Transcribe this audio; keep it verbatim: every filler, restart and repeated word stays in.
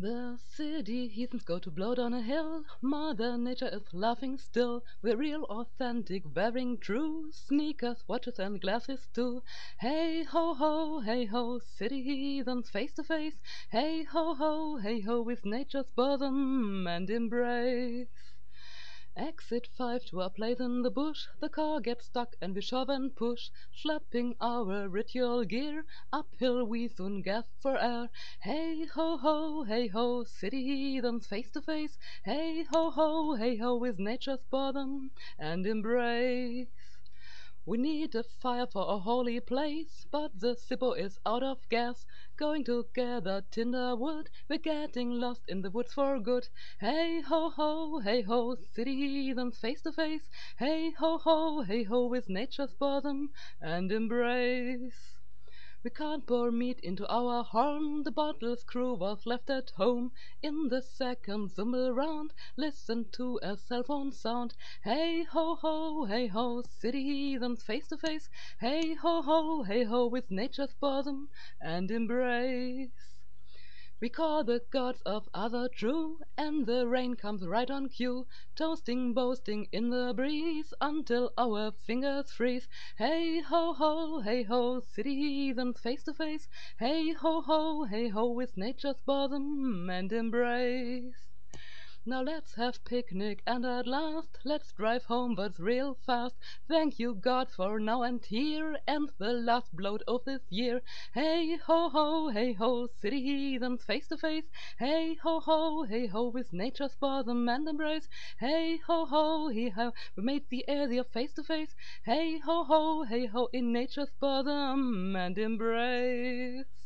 The city heathens go to blow down a hill. Mother Nature is laughing still. We're real, authentic, wearing true sneakers, watches, and glasses too. Hey ho ho, hey ho, city heathens face to face. Hey ho ho, hey ho, with nature's bosom and embrace. Exit five to our place in the bush. The car gets stuck and we shove and push, schlepping our ritual gear. Uphill we soon gasp for air. Hey ho ho, hey ho, city heathens face to face. Hey ho ho, hey ho, with nature's bosom and embrace. We need a fire for a holy place, but the Zippo is out of gas. Going to gather tinder wood, we're getting lost in the woods for good. Hey ho ho, hey ho, city heathens face to face. Hey ho ho, hey ho, with nature's bosom and embrace. We can't pour meat into our horn, the bottle's crew was left at home. In the second Zumble round, listen to a cell phone sound. Hey ho ho, hey ho, city heathens face to face. Hey ho ho, hey ho, with nature's bosom and embrace. We call the gods of other true, and the rain comes right on cue, toasting, boasting in the breeze until our fingers freeze. Hey ho ho, hey ho, city heathens face to face. Hey ho ho, hey ho, with nature's bosom and embrace. Now let's have picnic and at last let's drive homewards real fast. Thank you God for now and here and the last bloat of this year. Hey ho ho, hey ho, city heathens face to face. Hey ho ho, hey ho, with nature's bosom and embrace. Hey ho ho, hey ho, we made the area face to face. Hey ho ho, hey ho, in nature's bosom and embrace.